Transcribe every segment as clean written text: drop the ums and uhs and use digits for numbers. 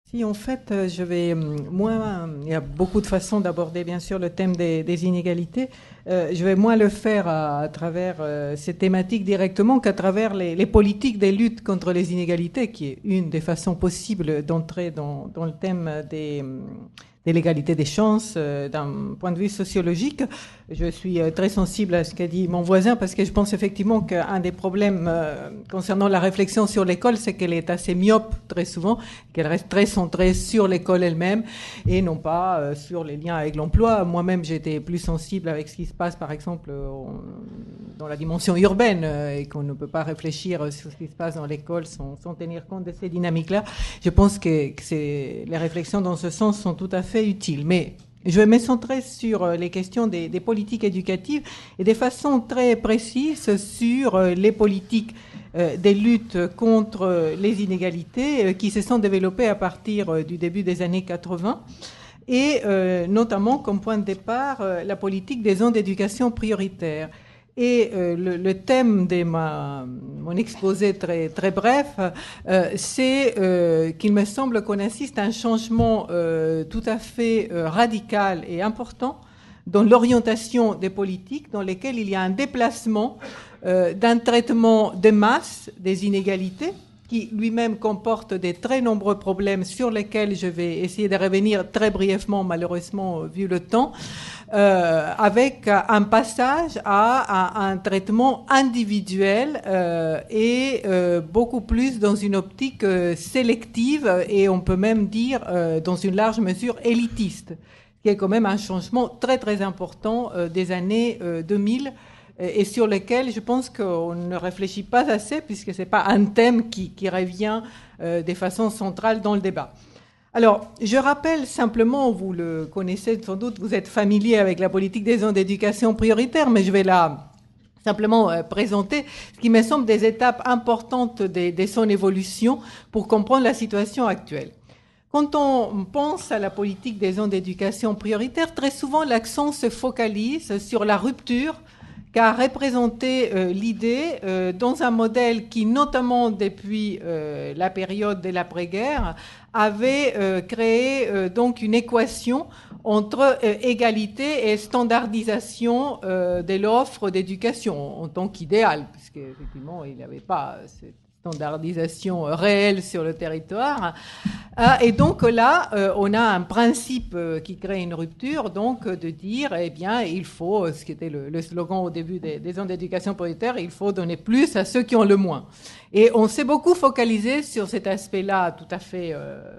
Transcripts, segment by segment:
Si, en fait, je vais moins. Il y a beaucoup de façons d'aborder, bien sûr, le thème des inégalités. Je vais moins le faire à travers ces thématiques directement qu'à travers les politiques des luttes contre les inégalités, qui est une des façons possibles d'entrer dans le thème de l'égalité des chances d'un point de vue sociologique. Je suis très sensible à ce qu'a dit mon voisin parce que je pense effectivement qu'un des problèmes concernant la réflexion sur l'école, c'est qu'elle est assez myope très souvent, qu'elle reste très centrée sur l'école elle-même et non pas sur les liens avec l'emploi. Moi-même, j'ai été plus sensible avec ce qui se passe, par exemple, dans la dimension urbaine et qu'on ne peut pas réfléchir sur ce qui se passe dans l'école sans tenir compte de ces dynamiques-là. Je pense que les réflexions dans ce sens sont tout à fait utiles. Mais je vais me centrer sur les questions des politiques éducatives et des façons très précises sur les politiques des luttes contre les inégalités qui se sont développées à partir du début des années 80 et notamment comme point de départ la politique des zones d'éducation prioritaire. Et le thème de mon exposé très, très bref, c'est qu'il me semble qu'on assiste à un changement tout à fait radical et important dans l'orientation des politiques, dans lesquelles il y a un déplacement d'un traitement de masse des inégalités, qui lui-même comporte des très nombreux problèmes sur lesquels je vais essayer de revenir très brièvement, malheureusement, vu le temps, avec un passage à un traitement individuel et beaucoup plus dans une optique sélective et on peut même dire dans une large mesure élitiste, qui est quand même un changement très très important des années 2000 et sur lequel je pense qu'on ne réfléchit pas assez puisque ce n'est pas un thème qui revient de façon centrale dans le débat. Alors, je rappelle simplement, vous le connaissez sans doute, vous êtes familier avec la politique des zones d'éducation prioritaire, mais je vais simplement présenter ce qui me semble des étapes importantes de son évolution pour comprendre la situation actuelle. Quand on pense à la politique des zones d'éducation prioritaire, très souvent l'accent se focalise sur la rupture qu'a représenté l'idée dans un modèle qui, notamment depuis la période de l'après-guerre, avait créé donc une équation entre égalité et standardisation de l'offre d'éducation en tant qu'idéal, puisqu'effectivement, il n'y avait pas cette standardisation réelle sur le territoire. Et donc là, on a un principe qui crée une rupture, donc de dire, eh bien, il faut, ce qui était le slogan au début des zones d'éducation prioritaire, il faut donner plus à ceux qui ont le moins. Et on s'est beaucoup focalisé sur cet aspect-là tout à fait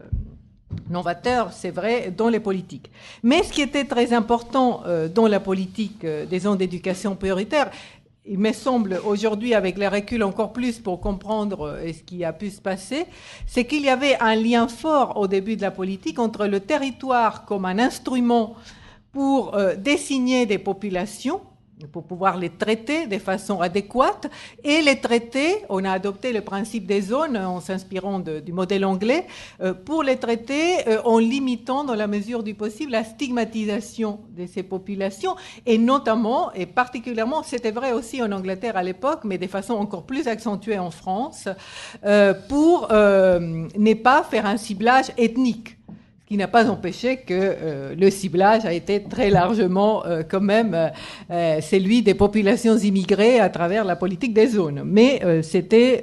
novateur, c'est vrai, dans les politiques. Mais ce qui était très important dans la politique des zones d'éducation prioritaire, il me semble aujourd'hui, avec les reculs encore plus pour comprendre ce qui a pu se passer, c'est qu'il y avait un lien fort au début de la politique entre le territoire comme un instrument pour désigner des populations, pour pouvoir les traiter de façon adéquate, et les traiter, on a adopté le principe des zones en s'inspirant du modèle anglais, pour les traiter en limitant dans la mesure du possible la stigmatisation de ces populations, et notamment, et particulièrement, c'était vrai aussi en Angleterre à l'époque, mais de façon encore plus accentuée en France, pour ne pas faire un ciblage ethnique, qui n'a pas empêché que le ciblage a été très largement quand même celui des populations immigrées à travers la politique des zones. Mais c'était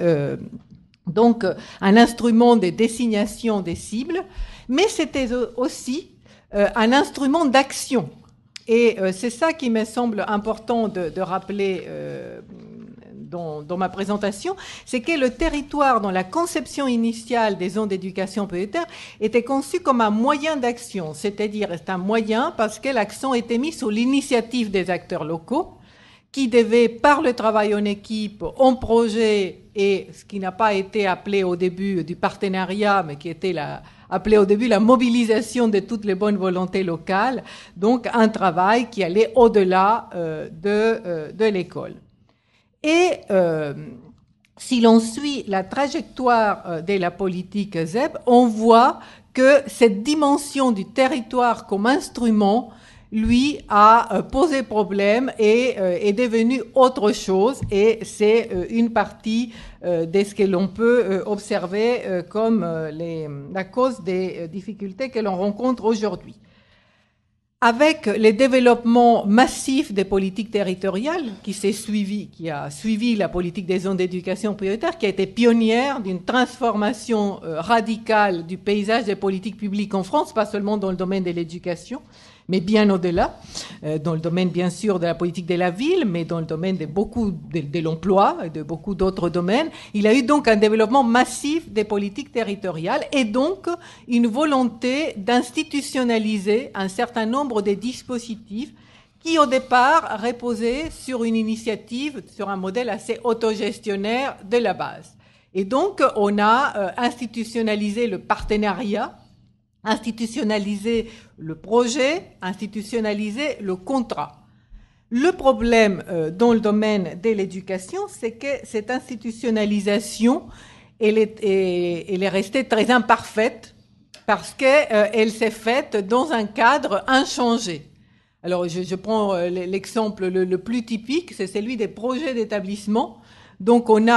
donc un instrument de désignation des cibles, mais c'était aussi un instrument d'action. Et c'est ça qui me semble important de rappeler dans ma présentation, c'est que le territoire, dans la conception initiale des zones d'éducation prioritaire, était conçu comme un moyen d'action, c'est-à-dire c'est un moyen parce que l'accent était mis sur l'initiative des acteurs locaux qui devaient, par le travail en équipe, en projet, et ce qui n'a pas été appelé au début du partenariat, mais qui était appelé au début la mobilisation de toutes les bonnes volontés locales, donc un travail qui allait au-delà de l'école. Et si l'on suit la trajectoire de la politique ZEP, on voit que cette dimension du territoire comme instrument lui, a posé problème et est devenu autre chose. Et c'est une partie de ce que l'on peut observer comme la cause des difficultés que l'on rencontre aujourd'hui. Avec le développement massif des politiques territoriales qui a suivi la politique des zones d'éducation prioritaire, qui a été pionnière d'une transformation radicale du paysage des politiques publiques en France, pas seulement dans le domaine de l'éducation, mais bien au-delà, dans le domaine bien sûr de la politique de la ville, mais dans le domaine de l'emploi et de beaucoup d'autres domaines. Il y a eu donc un développement massif des politiques territoriales et donc une volonté d'institutionnaliser un certain nombre de dispositifs qui au départ reposaient sur une initiative, sur un modèle assez autogestionnaire de la base. Et donc on a institutionnalisé le partenariat, institutionnaliser le projet, institutionnaliser le contrat. Le problème dans le domaine de l'éducation, c'est que cette institutionnalisation, elle est restée très imparfaite parce qu'elle s'est faite dans un cadre inchangé. Alors, je prends l'exemple le plus typique, c'est celui des projets d'établissement. Donc, on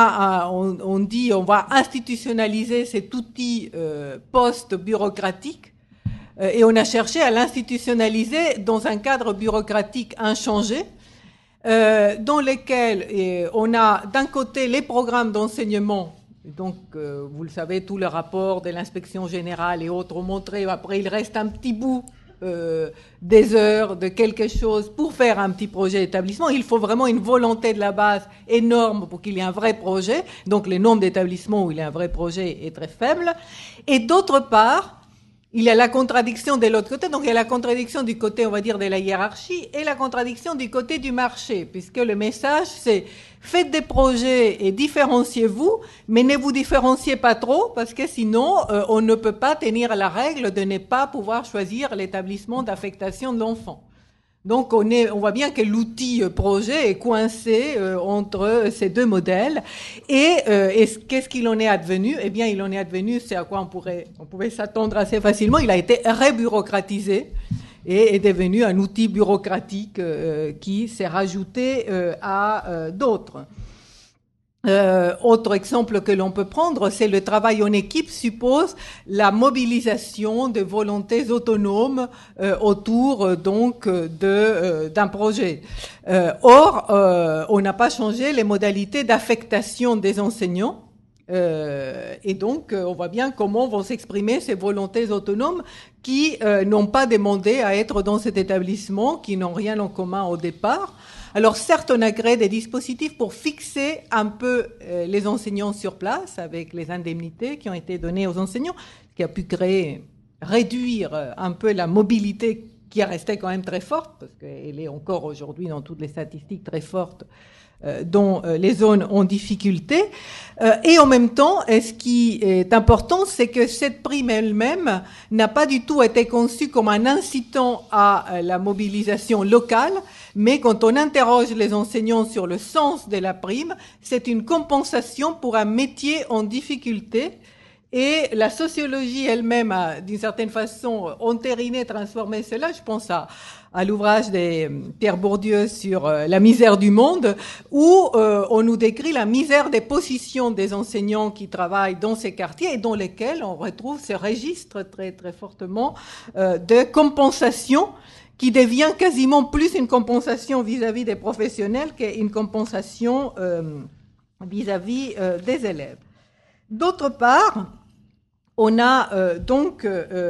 dit on va institutionnaliser cet outil post-bureaucratique et on a cherché à l'institutionnaliser dans un cadre bureaucratique inchangé dans lequel on a d'un côté les programmes d'enseignement. Donc, vous le savez, tout le rapport de l'inspection générale et autres ont montré, après il reste un petit bout des heures de quelque chose pour faire un petit projet d'établissement. Il faut vraiment une volonté de la base énorme pour qu'il y ait un vrai projet. Donc le nombre d'établissements où il y a un vrai projet est très faible. Et d'autre part, il y a la contradiction de l'autre côté. Donc il y a la contradiction du côté, on va dire, de la hiérarchie et la contradiction du côté du marché, puisque le message c'est faites des projets et différenciez-vous, mais ne vous différenciez pas trop, parce que sinon, on ne peut pas tenir la règle de ne pas pouvoir choisir l'établissement d'affectation de l'enfant. Donc, on voit bien que l'outil projet est coincé entre ces deux modèles. Et qu'est-ce qu'il en est advenu? Eh bien, il en est advenu, c'est à quoi on pouvait s'attendre assez facilement. Il a été rebureaucratisé et est devenu un outil bureaucratique qui s'est rajouté à d'autres. Autre exemple que l'on peut prendre, c'est le travail en équipe suppose la mobilisation de volontés autonomes autour donc d'un projet. Or, on n'a pas changé les modalités d'affectation des enseignants. Et donc, on voit bien comment vont s'exprimer ces volontés autonomes qui n'ont pas demandé à être dans cet établissement, qui n'ont rien en commun au départ. Alors certes, on a créé des dispositifs pour fixer un peu les enseignants sur place avec les indemnités qui ont été données aux enseignants, ce qui a pu réduire un peu la mobilité qui est restée quand même très forte, parce qu'elle est encore aujourd'hui dans toutes les statistiques très forte, dont les zones ont difficulté. Et en même temps, ce qui est important, c'est que cette prime elle-même n'a pas du tout été conçue comme un incitant à la mobilisation locale, mais quand on interroge les enseignants sur le sens de la prime, c'est une compensation pour un métier en difficulté. Et la sociologie elle-même a, d'une certaine façon, entériné, transformé cela. Je pense à l'ouvrage de Pierre Bourdieu sur la misère du monde, où on nous décrit la misère des positions des enseignants qui travaillent dans ces quartiers et dans lesquels on retrouve ce registre très, très fortement de compensation qui devient quasiment plus une compensation vis-à-vis des professionnels qu'une compensation vis-à-vis des élèves. D'autre part, on a donc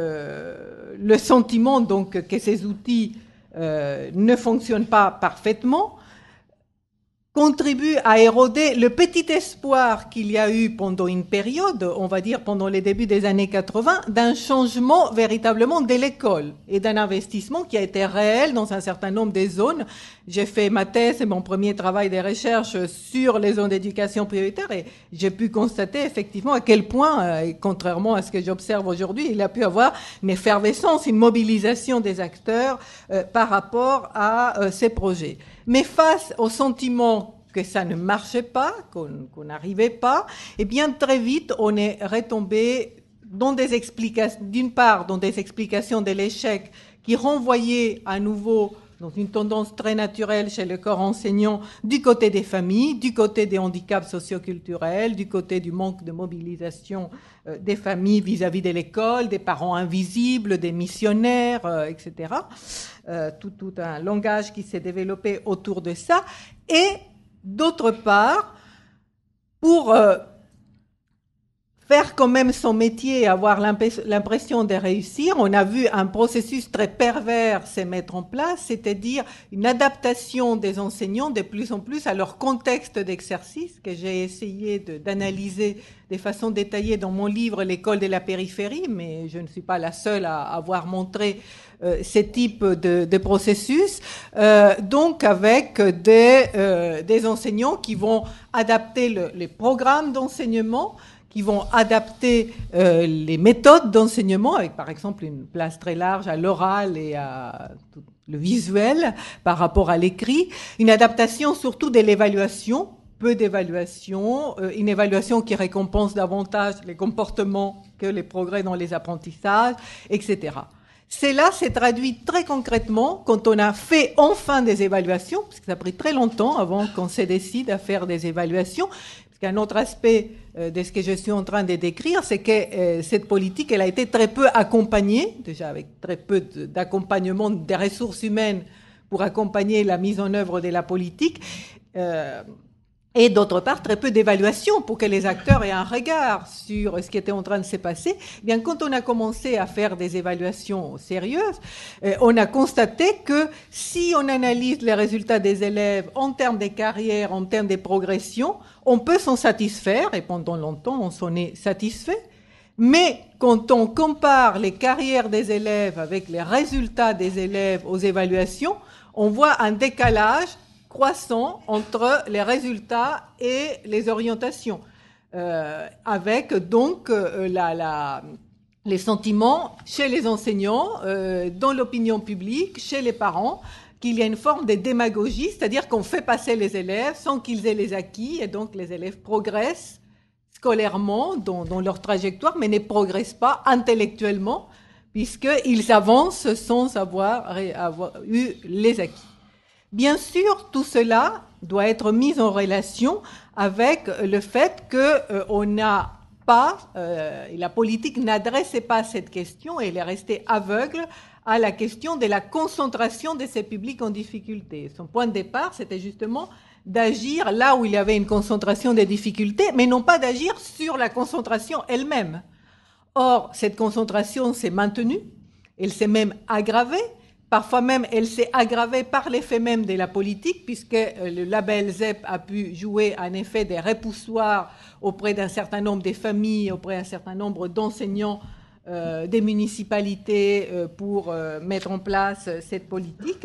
le sentiment donc que ces outils ne fonctionnent pas parfaitement, contribue à éroder le petit espoir qu'il y a eu pendant une période, on va dire pendant les débuts des années 80, d'un changement véritablement de l'école et d'un investissement qui a été réel dans un certain nombre de zones. J'ai fait ma thèse et mon premier travail de recherche sur les zones d'éducation prioritaire et j'ai pu constater effectivement à quel point, contrairement à ce que j'observe aujourd'hui, il a pu avoir une effervescence, une mobilisation des acteurs par rapport à ces projets. Mais face au sentiment que ça ne marchait pas, qu'on n'arrivait pas, eh bien très vite on est retombé dans des explications, d'une part dans des explications de l'échec qui renvoyait à nouveau, dans une tendance très naturelle chez le corps enseignant, du côté des familles, du côté des handicaps socioculturels, du côté du manque de mobilisation des familles vis-à-vis de l'école, des parents invisibles, des missionnaires, etc. Tout un langage qui s'est développé autour de ça. Et d'autre part, pour faire quand même son métier et avoir l'impression de réussir, on a vu un processus très pervers se mettre en place, c'est-à-dire une adaptation des enseignants de plus en plus à leur contexte d'exercice, que j'ai essayé d'analyser de façon détaillée dans mon livre « L'école de la périphérie », mais je ne suis pas la seule à avoir montré ces types de processus, donc avec des enseignants qui vont adapter les programmes d'enseignement, qui vont adapter les méthodes d'enseignement, avec par exemple une place très large à l'oral et à le visuel par rapport à l'écrit, une adaptation surtout de l'évaluation, peu d'évaluation, une évaluation qui récompense davantage les comportements que les progrès dans les apprentissages, etc. Cela s'est traduit très concrètement quand on a fait enfin des évaluations, parce que ça a pris très longtemps avant qu'on se décide à faire des évaluations. Parce qu'un autre aspect de ce que je suis en train de décrire, c'est que cette politique, elle a été très peu accompagnée, déjà avec très peu d'accompagnement des ressources humaines pour accompagner la mise en œuvre de la politique. Et d'autre part, très peu d'évaluation pour que les acteurs aient un regard sur ce qui était en train de se passer. Eh bien, quand on a commencé à faire des évaluations sérieuses, on a constaté que si on analyse les résultats des élèves en termes de carrière, en termes de progression, on peut s'en satisfaire, et pendant longtemps, on s'en est satisfait. Mais quand on compare les carrières des élèves avec les résultats des élèves aux évaluations, on voit un décalage croissant entre les résultats et les orientations, avec donc les sentiments chez les enseignants, dans l'opinion publique, chez les parents, qu'il y a une forme de démagogie, c'est-à-dire qu'on fait passer les élèves sans qu'ils aient les acquis, et donc les élèves progressent scolairement dans leur trajectoire, mais ne progressent pas intellectuellement, puisqu'ils avancent sans avoir eu les acquis. Bien sûr, tout cela doit être mis en relation avec le fait qu'on n'a pas, la politique n'adressait pas cette question et elle est restée aveugle à la question de la concentration de ces publics en difficulté. Son point de départ, c'était justement d'agir là où il y avait une concentration des difficultés, mais non pas d'agir sur la concentration elle-même. Or, cette concentration s'est maintenue, elle s'est même aggravée. Parfois même, elle s'est aggravée par l'effet même de la politique, puisque le label ZEP a pu jouer un effet des repoussoirs auprès d'un certain nombre des familles, auprès d'un certain nombre d'enseignants des municipalités pour mettre en place cette politique.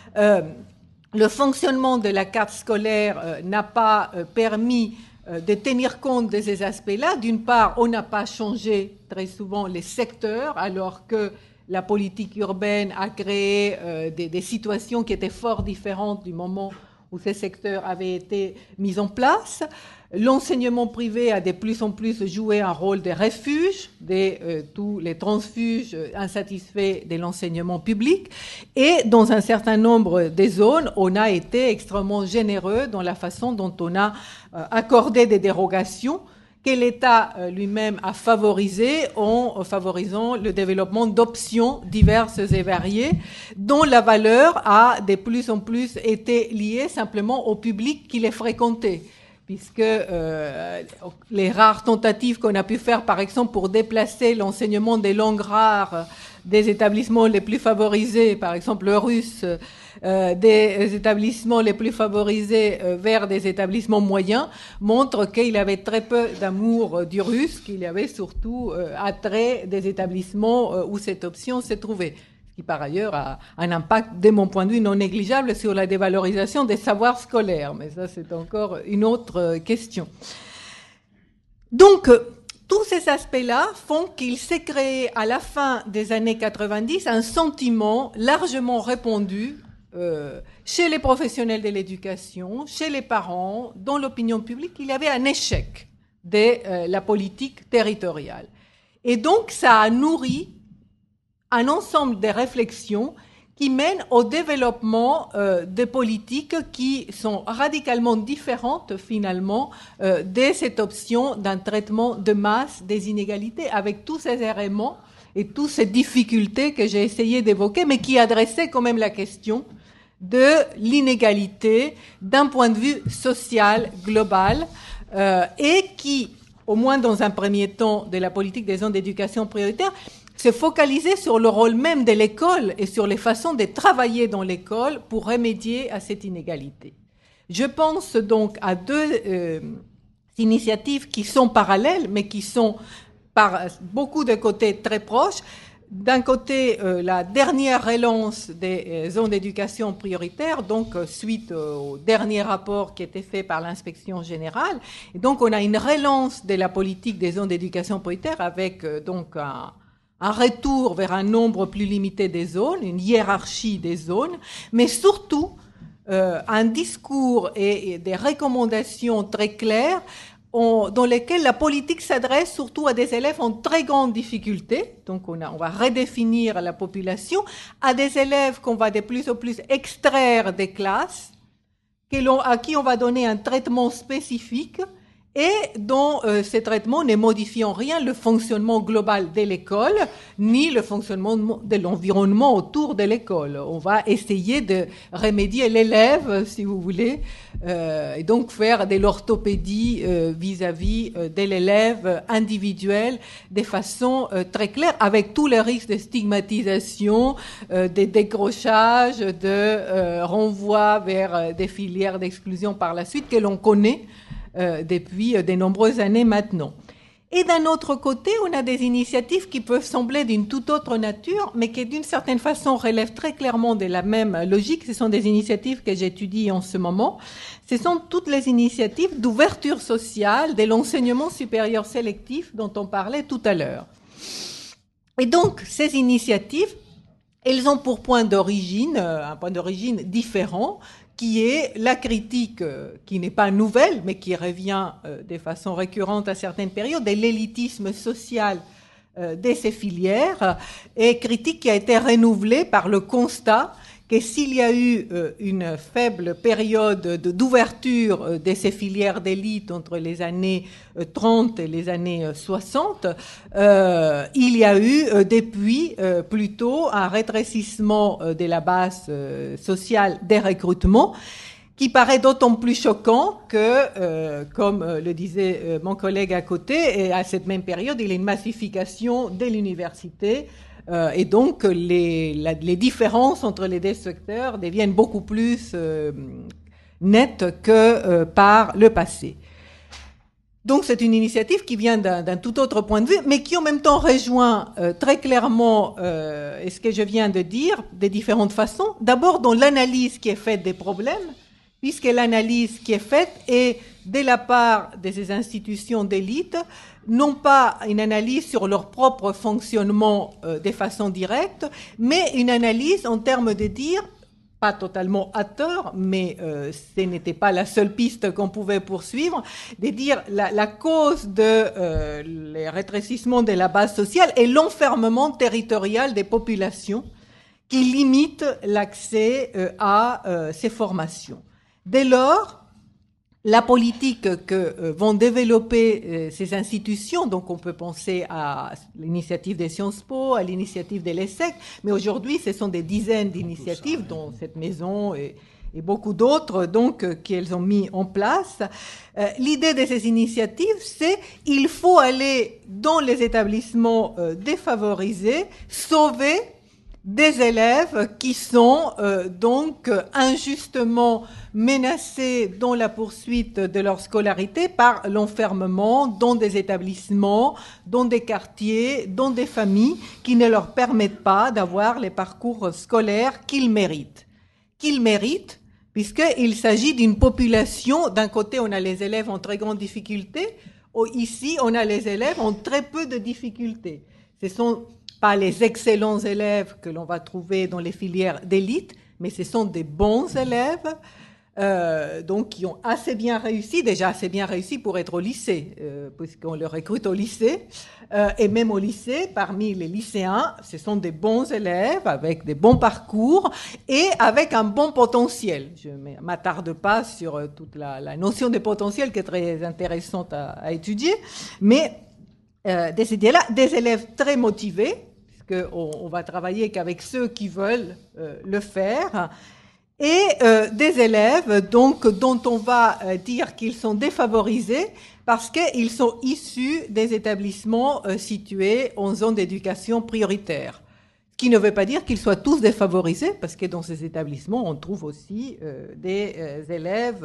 Le fonctionnement de la carte scolaire n'a pas permis de tenir compte de ces aspects-là. D'une part, on n'a pas changé très souvent les secteurs, alors que la politique urbaine a créé des situations qui étaient fort différentes du moment où ces secteurs avaient été mis en place. L'enseignement privé a de plus en plus joué un rôle de refuge de tous les transfuges insatisfaits de l'enseignement public. Et dans un certain nombre des zones, on a été extrêmement généreux dans la façon dont on a accordé des dérogations que l'État lui-même a favorisé en favorisant le développement d'options diverses et variées, dont la valeur a de plus en plus été liée simplement au public qui les fréquentait, puisque les rares tentatives qu'on a pu faire, par exemple, pour déplacer l'enseignement des langues rares des établissements les plus favorisés, par exemple le russe, des établissements les plus favorisés vers des établissements moyens, montre qu'il avait très peu d'amour du russe, qu'il y avait surtout attrait des établissements où cette option s'est trouvée, ce qui par ailleurs a un impact, de mon point de vue, non négligeable sur la dévalorisation des savoirs scolaires, mais ça c'est encore une autre question. Donc, tous ces aspects-là font qu'il s'est créé à la fin des années 90 un sentiment largement répandu chez les professionnels de l'éducation, chez les parents, dans l'opinion publique, qu'il y avait un échec de la politique territoriale. Et donc, ça a nourri un ensemble de réflexions qui mènent au développement de politiques qui sont radicalement différentes finalement de cette option d'un traitement de masse des inégalités, avec tous ces éléments et toutes ces difficultés que j'ai essayé d'évoquer, mais qui adressaient quand même la question de l'inégalité d'un point de vue social global et qui, au moins dans un premier temps de la politique des zones d'éducation prioritaire, se focaliser sur le rôle même de l'école et sur les façons de travailler dans l'école pour remédier à cette inégalité. Je pense donc à deux initiatives qui sont parallèles, mais qui sont par beaucoup de côtés très proches. D'un côté, la dernière relance des zones d'éducation prioritaire, donc suite au dernier rapport qui a été fait par l'inspection générale. Et donc, on a une relance de la politique des zones d'éducation prioritaire avec donc un retour vers un nombre plus limité des zones, une hiérarchie des zones, mais surtout un discours et des recommandations très claires dans lesquelles la politique s'adresse surtout à des élèves en très grande difficulté. Donc on va redéfinir la population, à des élèves qu'on va de plus en plus extraire des classes, à qui on va donner un traitement spécifique, et dont ces traitements ne modifient en rien le fonctionnement global de l'école, ni le fonctionnement de l'environnement autour de l'école. On va essayer de remédier l'élève, si vous voulez, et donc faire de l'orthopédie vis-à-vis de l'élève individuel de façon très claire, avec tous les risques de stigmatisation, de décrochage, de renvoi vers des filières d'exclusion par la suite que l'on connaît depuis de nombreuses années maintenant. Et d'un autre côté, on a des initiatives qui peuvent sembler d'une toute autre nature, mais qui d'une certaine façon relèvent très clairement de la même logique. Ce sont des initiatives que j'étudie en ce moment. Ce sont toutes les initiatives d'ouverture sociale de l'enseignement supérieur sélectif dont on parlait tout à l'heure. Et donc, ces initiatives, elles ont pour point d'origine, un point d'origine différent, qui est la critique, qui n'est pas nouvelle, mais qui revient de façon récurrente à certaines périodes, de l'élitisme social de ces filières, et critique qui a été renouvelée par le constat que s'il y a eu une faible période d'ouverture de ces filières d'élite entre les années 30 et les années 60, il y a eu depuis plutôt un rétrécissement de la base sociale des recrutements qui paraît d'autant plus choquant que, comme le disait mon collègue à côté, et à cette même période, il y a une massification de l'université. Et donc, les différences entre les deux secteurs deviennent beaucoup plus nettes que par le passé. Donc, c'est une initiative qui vient d'un tout autre point de vue, mais qui en même temps rejoint très clairement ce que je viens de dire de différentes façons. D'abord, dans l'analyse qui est faite des problèmes, puisque l'analyse qui est faite est de la part de ces institutions d'élite, non pas une analyse sur leur propre fonctionnement de façon directe, mais une analyse en termes de dire, pas totalement à tort, mais ce n'était pas la seule piste qu'on pouvait poursuivre, de dire la cause de les rétrécissements de la base sociale est l'enfermement territorial des populations qui limite l'accès à ces formations. Dès lors, la politique que vont développer ces institutions, donc on peut penser à l'initiative des Sciences Po, à l'initiative de l'ESSEC, mais aujourd'hui ce sont des dizaines d'initiatives, dont cette maison et beaucoup d'autres, donc qu'elles ont mis en place. L'idée de ces initiatives, c'est qu'il faut aller dans les établissements défavorisés, sauver des élèves qui sont donc injustement menacés dans la poursuite de leur scolarité par l'enfermement dans des établissements, dans des quartiers, dans des familles qui ne leur permettent pas d'avoir les parcours scolaires qu'ils méritent. Qu'ils méritent, puisqu'il s'agit d'une population, d'un côté on a les élèves en très grande difficulté, ici on a les élèves en très peu de difficultés. Ce sont pas les excellents élèves que l'on va trouver dans les filières d'élite, mais ce sont des bons élèves donc qui ont assez bien réussi, déjà assez bien réussi pour être au lycée, puisqu'on les recrute au lycée. Et même au lycée, parmi les lycéens, ce sont des bons élèves avec des bons parcours et avec un bon potentiel. Je ne m'attarde pas sur toute la notion de potentiel qui est très intéressante à étudier, mais des élèves très motivés, puisqu'on va travailler qu'avec ceux qui veulent le faire, et des élèves donc dont on va dire qu'ils sont défavorisés parce qu'ils sont issus des établissements situés en zone d'éducation prioritaire. Ce qui ne veut pas dire qu'ils soient tous défavorisés, parce que dans ces établissements, on trouve aussi des élèves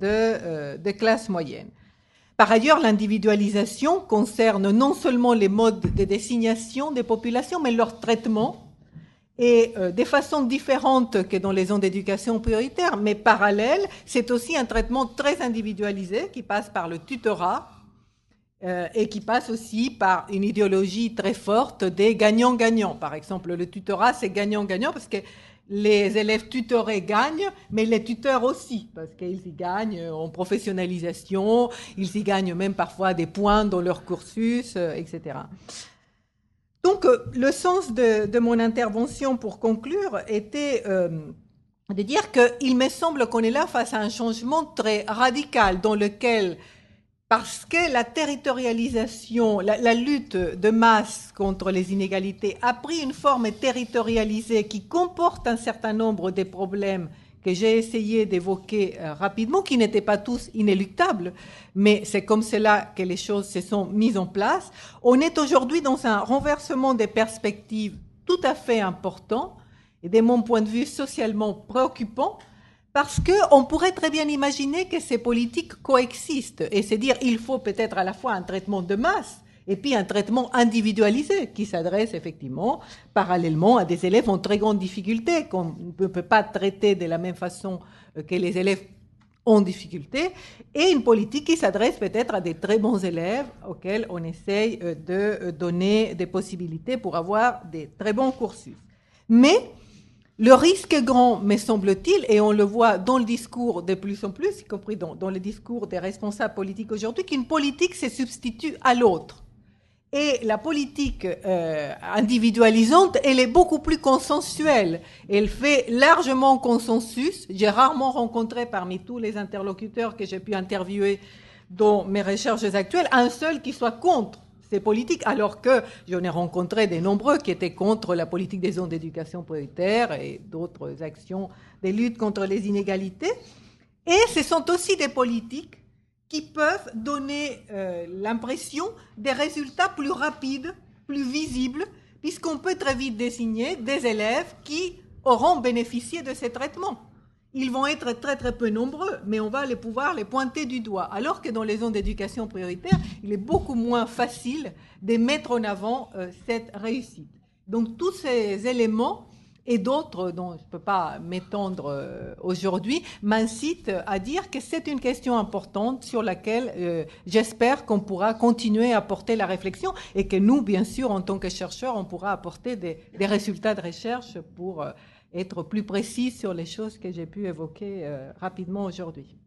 de classe moyenne. Par ailleurs, l'individualisation concerne non seulement les modes de désignation des populations, mais leur traitement, et des façons différentes que dans les zones d'éducation prioritaire, mais parallèles. C'est aussi un traitement très individualisé qui passe par le tutorat et qui passe aussi par une idéologie très forte des gagnants-gagnants. Par exemple, le tutorat, c'est gagnant-gagnant parce que les élèves tutorés gagnent, mais les tuteurs aussi, parce qu'ils y gagnent en professionnalisation, ils y gagnent même parfois des points dans leur cursus, etc. Donc, le sens de mon intervention pour conclure était de dire qu'il me semble qu'on est là face à un changement très radical dans lequel, parce que la territorialisation, la lutte de masse contre les inégalités a pris une forme territorialisée qui comporte un certain nombre de problèmes que j'ai essayé d'évoquer rapidement, qui n'étaient pas tous inéluctables, mais c'est comme cela que les choses se sont mises en place. On est aujourd'hui dans un renversement des perspectives tout à fait important et, de mon point de vue, socialement préoccupant, parce qu'on pourrait très bien imaginer que ces politiques coexistent et se dire il faut peut-être à la fois un traitement de masse et puis un traitement individualisé qui s'adresse effectivement parallèlement à des élèves en très grande difficulté, qu'on ne peut pas traiter de la même façon que les élèves en difficulté, et une politique qui s'adresse peut-être à des très bons élèves auxquels on essaye de donner des possibilités pour avoir des très bons cursus. Mais le risque est grand, me semble-t-il, et on le voit dans le discours de plus en plus, y compris dans le discours des responsables politiques aujourd'hui, qu'une politique se substitue à l'autre. Et la politique individualisante, elle est beaucoup plus consensuelle. Elle fait largement consensus. J'ai rarement rencontré parmi tous les interlocuteurs que j'ai pu interviewer dans mes recherches actuelles un seul qui soit contre ces politiques, alors que j'en ai rencontré de nombreux qui étaient contre la politique des zones d'éducation prioritaire et d'autres actions de lutte contre les inégalités. Et ce sont aussi des politiques qui peuvent donner l'impression des résultats plus rapides, plus visibles, puisqu'on peut très vite désigner des élèves qui auront bénéficié de ces traitements. Ils vont être très très peu nombreux, mais on va pouvoir les pointer du doigt. Alors que dans les zones d'éducation prioritaire, il est beaucoup moins facile de mettre en avant cette réussite. Donc tous ces éléments et d'autres dont je ne peux pas m'étendre aujourd'hui, m'incitent à dire que c'est une question importante sur laquelle j'espère qu'on pourra continuer à porter la réflexion et que nous, bien sûr, en tant que chercheurs, on pourra apporter des résultats de recherche pour être plus précis sur les choses que j'ai pu évoquer rapidement aujourd'hui.